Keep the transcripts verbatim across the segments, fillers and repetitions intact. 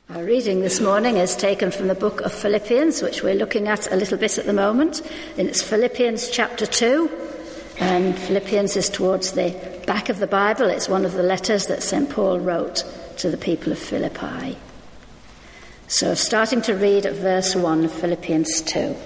Our reading this morning is taken from the book of Philippians, which we're looking at a little bit at the moment. And it's Philippians chapter two, and Philippians is towards the back of the Bible. It's one of the letters that Saint Paul wrote to the people of Philippi. So starting to read at verse one of Philippians two.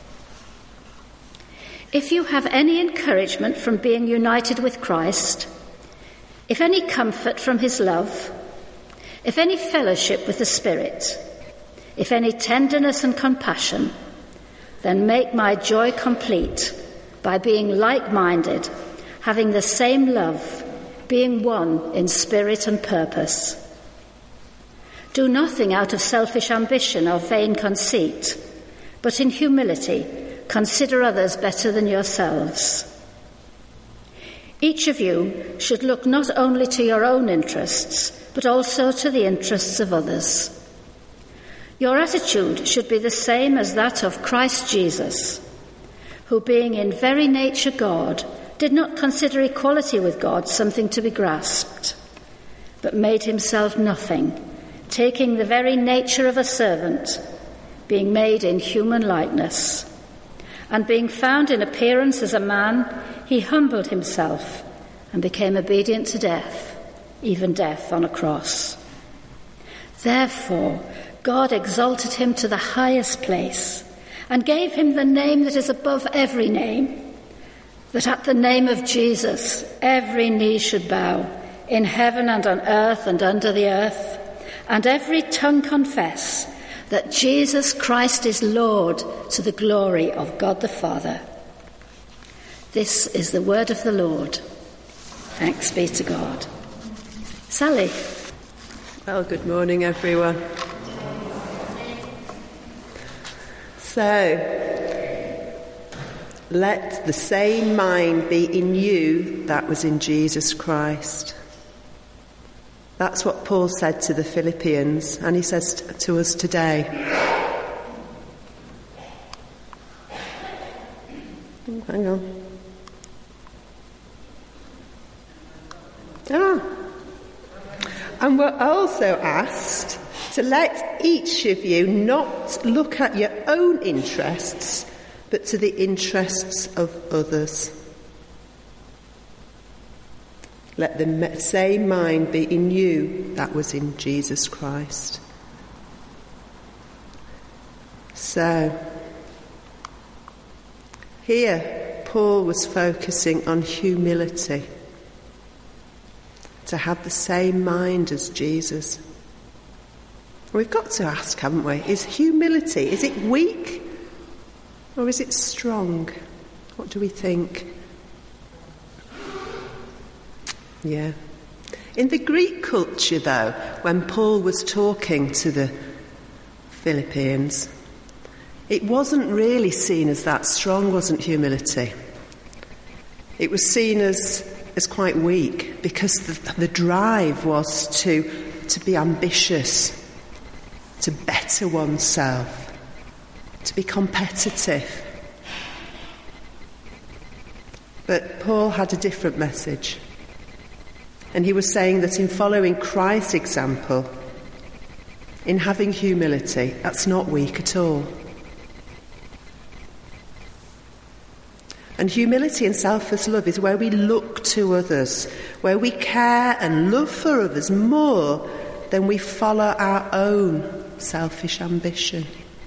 If you have any encouragement from being united with Christ, if any comfort from his love, if any fellowship with the Spirit, if any tenderness and compassion, then make my joy complete by being like-minded, having the same love, being one in spirit and purpose. Do nothing out of selfish ambition or vain conceit, but in humility consider others better than yourselves. Each of you should look not only to your own interests, but also to the interests of others. Your attitude should be the same as that of Christ Jesus, who, being in very nature God, did not consider equality with God something to be grasped, but made himself nothing, taking the very nature of a servant, being made in human likeness. And being found in appearance as a man, he humbled himself and became obedient to death, even death on a cross. Therefore, God exalted him to the highest place and gave him the name that is above every name, that at the name of Jesus every knee should bow, in heaven and on earth and under the earth, and every tongue confess that Jesus Christ is Lord, to the glory of God the Father. This is the word of the Lord. Thanks be to God. Sally. Well, good morning, everyone. So, let the same mind be in you that was in Jesus Christ. That's what Paul said to the Philippians, and he says to us today. Oh, hang on. Ah. And we're also asked to let each of you not look at your own interests, but to the interests of others. Let the same mind be in you that was in Jesus Christ. So, here Paul was focusing on humility. To have the same mind as Jesus. We've got to ask, haven't we? Is humility, is it weak or is it strong? What do we think? Yeah. In the Greek culture, though, when Paul was talking to the Philippians, it wasn't really seen as that strong, wasn't humility? It was seen as as quite weak, because the, the drive was to to be ambitious, to better oneself, to be competitive. But Paul had a different message. And he was saying that in following Christ's example, in having humility, that's not weak at all. And humility and selfless love is where we look to others, where we care and love for others more than we follow our own selfish ambition.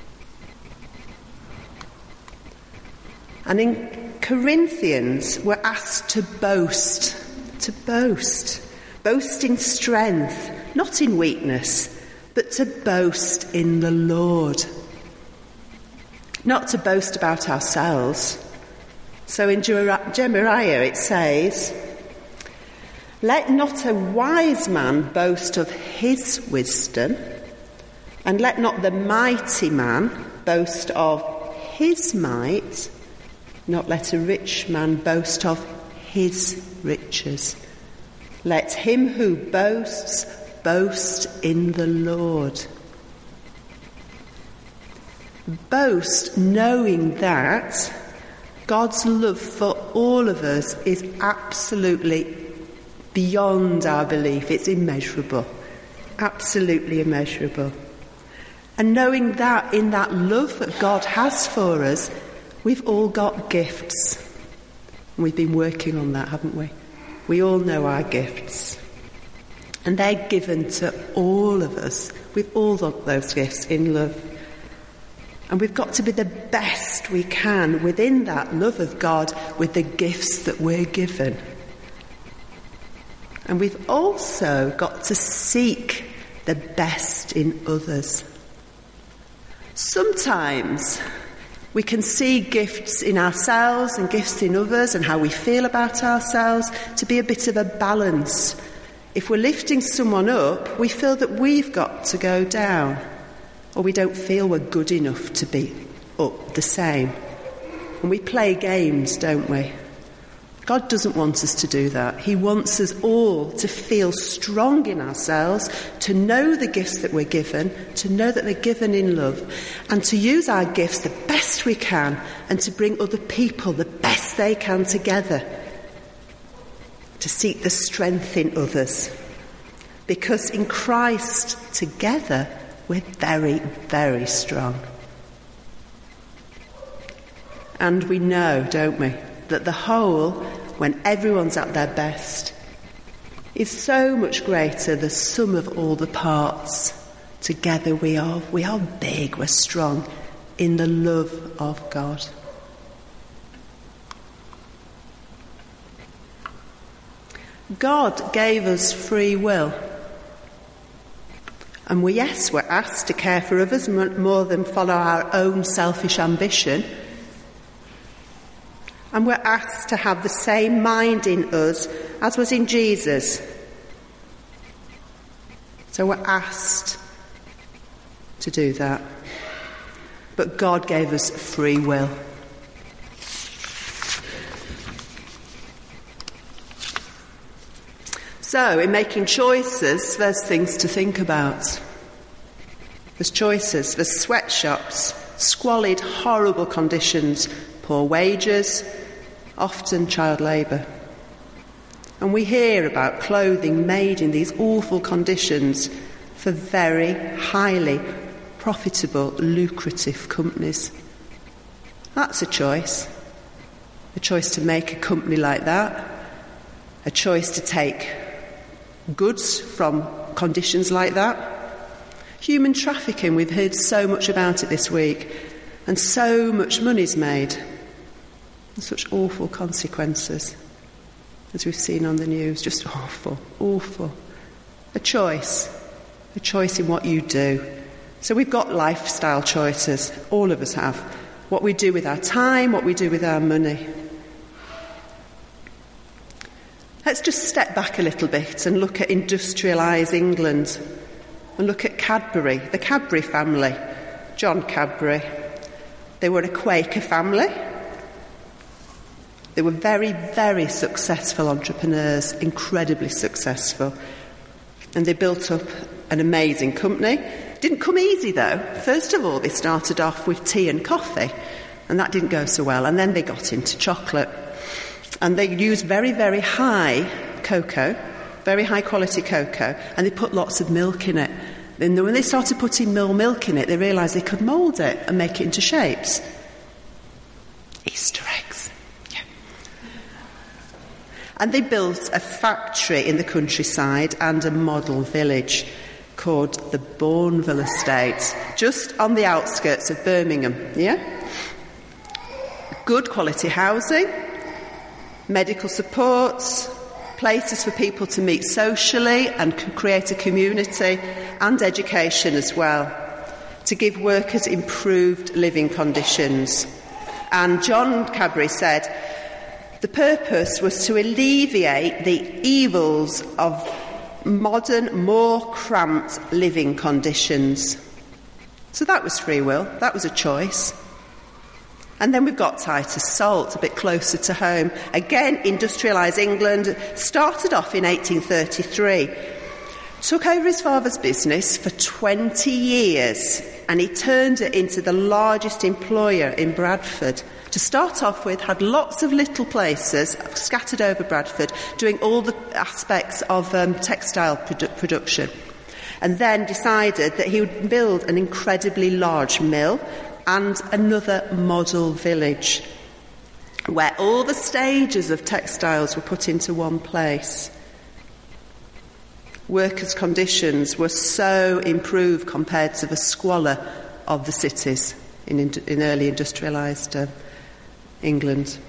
And in Corinthians, we're asked to boast, to boast, boast in strength, not in weakness, but to boast in the Lord. Not to boast about ourselves. So in Jeremiah it says, let not a wise man boast of his wisdom, and let not the mighty man boast of his might, not let a rich man boast of his riches. Let him who boasts, boast in the Lord. Boast knowing that God's love for all of us is absolutely beyond our belief. It's immeasurable. absolutely immeasurable. And knowing that in that love that God has for us, we've all got gifts. And we've been working on that, haven't we? We all know our gifts. And they're given to all of us. We've all got those gifts in love. And we've got to be the best we can within that love of God with the gifts that we're given. And we've also got to seek the best in others. Sometimes we can see gifts in ourselves and gifts in others and how we feel about ourselves to be a bit of a balance. If we're lifting someone up, we feel that we've got to go down, or we don't feel we're good enough to be up the same. And we play games, don't we? God doesn't want us to do that. He wants us all to feel strong in ourselves, to know the gifts that we're given, to know that they're given in love, and to use our gifts the best we can, and to bring other people the best they can together, to seek the strength in others. Because in Christ, together, we're very, very strong. And we know, don't we, that the whole, when everyone's at their best, is so much greater than the sum of all the parts. Together we are, we are big, we're strong in the love of God. God gave us free will. And we, yes, we're asked to care for others more than follow our own selfish ambition. And we're asked to have the same mind in us as was in Jesus. So we're asked to do that. But God gave us free will. So, in making choices, there's things to think about. There's choices. There's sweatshops, squalid, horrible conditions, poor wages, often child labour. And we hear about clothing made in these awful conditions for very highly profitable, lucrative companies. That's a choice. A choice to make a company like that. A choice to take goods from conditions like that. Human trafficking, we've heard so much about it this week, and so much money's made, and such awful consequences, as we've seen on the news. Just awful, awful. A choice, a choice in what you do. So we've got lifestyle choices, all of us have. What we do with our time, what we do with our money. Let's just step back a little bit and look at industrialised England and look at Cadbury, the Cadbury family, John Cadbury. They were a Quaker family. They were very, very successful entrepreneurs, incredibly successful. And they built up an amazing company. Didn't come easy, though. First of all, they started off with tea and coffee, and that didn't go so well. And then they got into chocolate. And they used very, very high cocoa, very high quality cocoa, and they put lots of milk in it. Then when they started putting more milk in it, they realised they could mould it and make it into shapes. Easter eggs. Yeah. And they built a factory in the countryside and a model village called the Bourneville Estate, just on the outskirts of Birmingham. Yeah? Good quality housing, medical supports, places for people to meet socially and create a community, and education as well, to give workers improved living conditions. And John Cadbury said the purpose was to alleviate the evils of modern, more cramped living conditions. So that was free will, that was a choice. And then we've got Titus Salt, a bit closer to home. Again, industrialised England, started off in eighteen thirty-three. Took over his father's business for twenty years, and he turned it into the largest employer in Bradford. To start off with, had lots of little places scattered over Bradford, doing all the aspects of um, textile produ- production. and then decided that he would build an incredibly large mill and another model village where all the stages of textiles were put into one place. Workers' conditions were so improved compared to the squalor of the cities in, in early industrialised uh, England.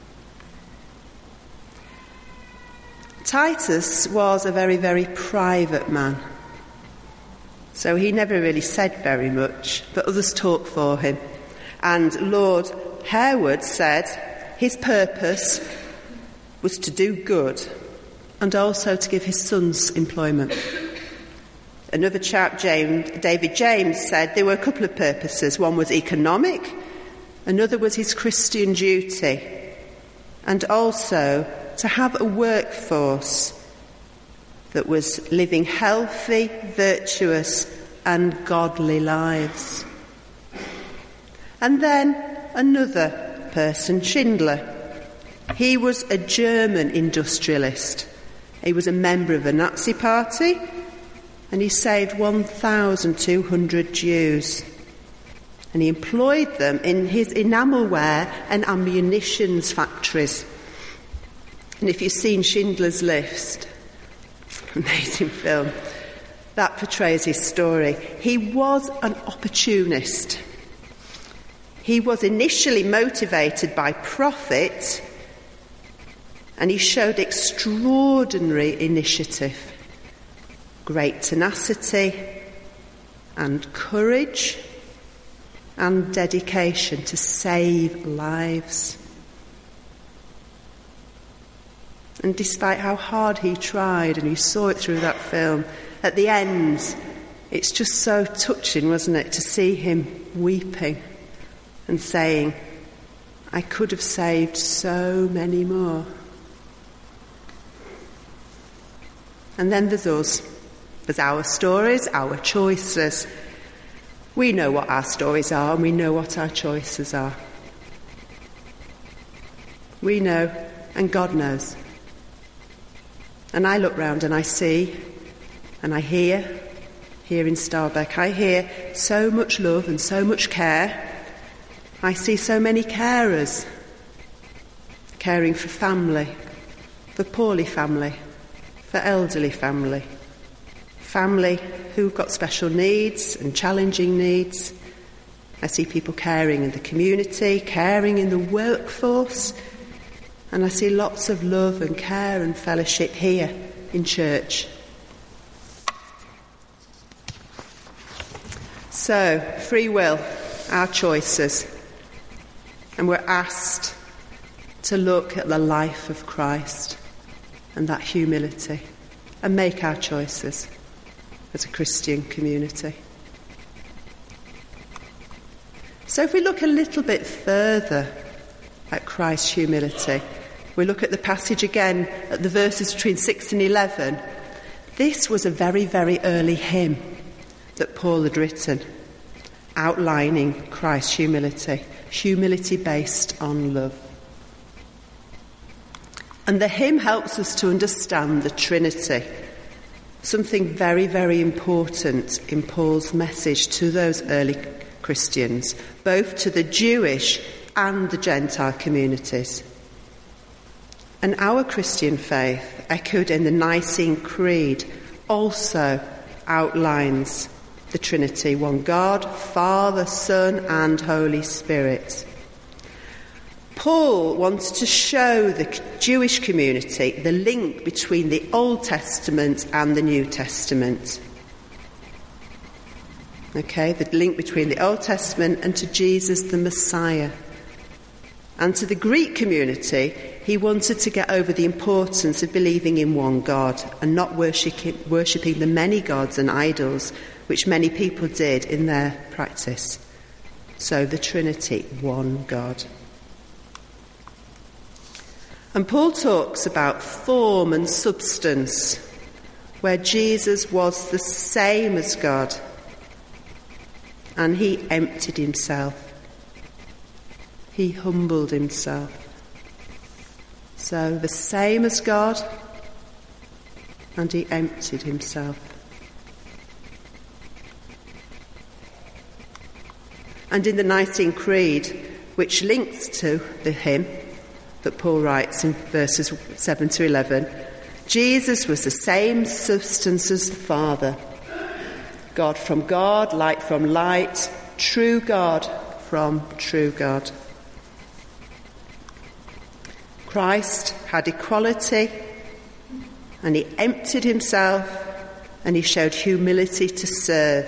Titus was a very, very private man. So he never really said very much, but others talked for him. And Lord Harewood said his purpose was to do good and also to give his sons employment. Another chap, James, David James, said there were a couple of purposes. One was economic, another was his Christian duty, and also to have a workforce that was living healthy, virtuous, and godly lives. And then another person, Schindler. He was a German industrialist. He was a member of the Nazi Party, and he saved one thousand two hundred Jews. And he employed them in his enamelware and ammunitions factories. And if you've seen Schindler's List, amazing film, that portrays his story. He was an opportunist. He was initially motivated by profit, and he showed extraordinary initiative, great tenacity and courage and dedication to save lives. And despite how hard he tried, and you saw it through that film, at the end, it's just so touching, wasn't it, to see him weeping and saying, I could have saved so many more. And then there's us. There's our stories, our choices. We know what our stories are, and we know what our choices are. We know, and God knows. And I look round and I see, and I hear, here in Starbeck, I hear so much love and so much care. I see so many carers, caring for family, for poorly family, for elderly family, family who've got special needs and challenging needs. I see people caring in the community, caring in the workforce, and I see lots of love and care and fellowship here in church. So, free will, our choices. And we're asked to look at the life of Christ and that humility and make our choices as a Christian community. So if we look a little bit further at Christ's humility, we look at the passage again at the verses between six and eleven. This was a very, very early hymn that Paul had written, outlining Christ's humility, humility based on love. And the hymn helps us to understand the Trinity, something very, very important in Paul's message to those early Christians, both to the Jewish and the Gentile communities. And our Christian faith, echoed in the Nicene Creed, also outlines the Trinity, one God, Father, Son, and Holy Spirit. Paul wants to show the Jewish community the link between the Old Testament and the New Testament. Okay, the link between the Old Testament and to Jesus the Messiah. And to the Greek community, he wanted to get over the importance of believing in one God and not worshipping the many gods and idols which many people did in their practice. So the Trinity, one God. And Paul talks about form and substance, where Jesus was the same as God, and he emptied himself. He humbled himself. So the same as God, and he emptied himself. And in the Nicene Creed, which links to the hymn that Paul writes in verses seven to eleven, Jesus was the same substance as the Father. God from God, light from light, true God from true God. Christ had equality, and he emptied himself, and he showed humility to serve.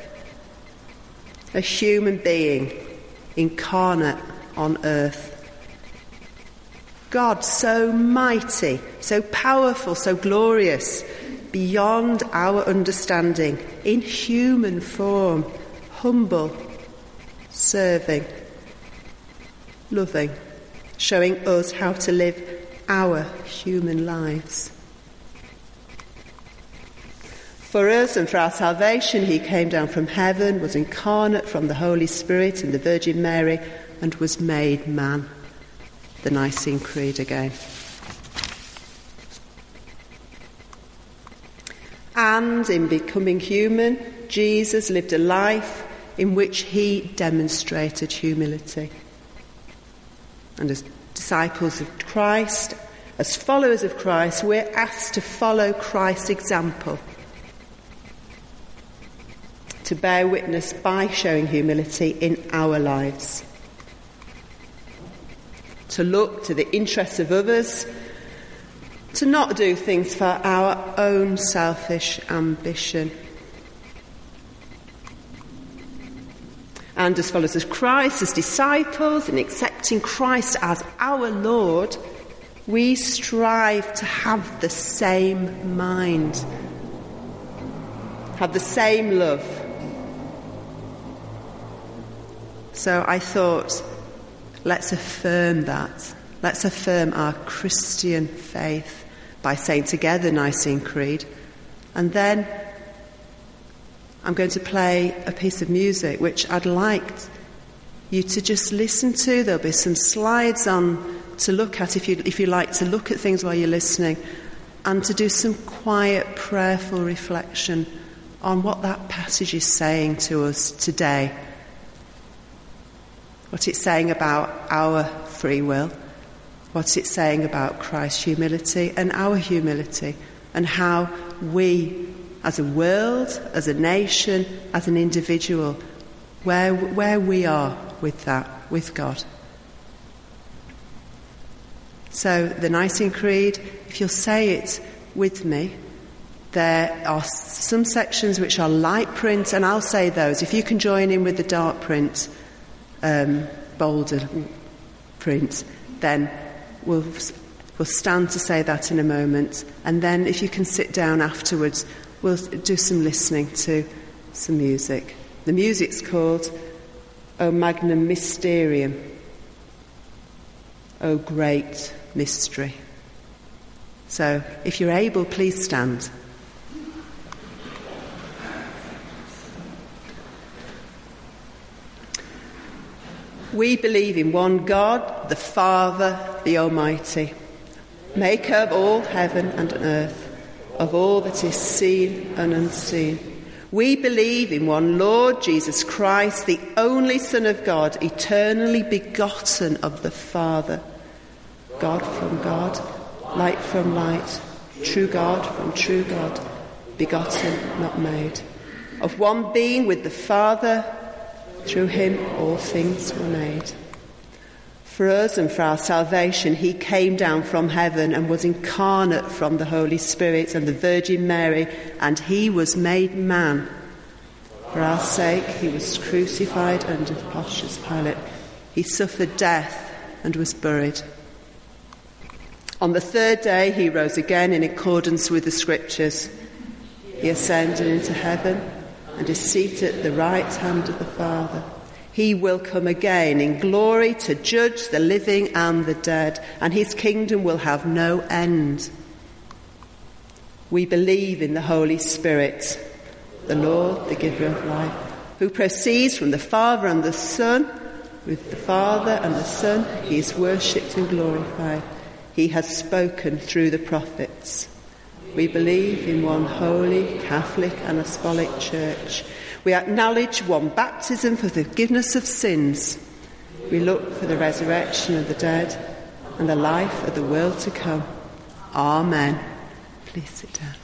A human being incarnate on earth. God so mighty, so powerful, so glorious, beyond our understanding, in human form, humble, serving, loving, showing us how to live our human lives. For us and for our salvation, he came down from heaven, was incarnate from the Holy Spirit and the Virgin Mary, and was made man. The Nicene Creed again. And in becoming human, Jesus lived a life in which he demonstrated humility. And as disciples of Christ, as followers of Christ, we're asked to follow Christ's example, to bear witness by showing humility in our lives, to look to the interests of others, to not do things for our own selfish ambition. And as followers of Christ, as disciples, in accepting Christ as our Lord, we strive to have the same mind, have the same love. So I thought, let's affirm that. Let's affirm our Christian faith by saying together Nicene Creed. And then I'm going to play a piece of music which I'd like you to just listen to. There'll be some slides on to look at if you if you like to look at things while you're listening, and to do some quiet, prayerful reflection on what that passage is saying to us today. What it's saying about our free will, what it's saying about Christ's humility and our humility, and how we, as a world, as a nation, as an individual, where where we are with that, with God. So the Nicene Creed, if you'll say it with me, there are some sections which are light print, and I'll say those. If you can join in with the dark print, um, bolder print, then we'll we'll stand to say that in a moment. And then if you can sit down afterwards, we'll do some listening to some music. The music's called O Magnum Mysterium, O Great Mystery. So if you're able, please stand. We believe in one God, the Father, the Almighty, maker of all heaven and earth, of all that is seen and unseen. We believe in one Lord Jesus Christ, the only Son of God, eternally begotten of the Father, God from God, light from light, true God from true God, begotten, not made, of one being with the Father. Through him all things were made. For us and for our salvation, he came down from heaven and was incarnate from the Holy Spirit and the Virgin Mary, and he was made man. For our sake, he was crucified under Pontius Pilate. He suffered death and was buried. On the third day, he rose again in accordance with the Scriptures. He ascended into heaven and is seated at the right hand of the Father. He will come again in glory to judge the living and the dead, and his kingdom will have no end. We believe in the Holy Spirit, the Lord, the giver of life, who proceeds from the Father and the Son. With the Father and the Son, he is worshipped and glorified. He has spoken through the prophets. We believe in one holy, Catholic and Apostolic Church. We acknowledge one baptism for the forgiveness of sins. We look for the resurrection of the dead and the life of the world to come. Amen. Please sit down.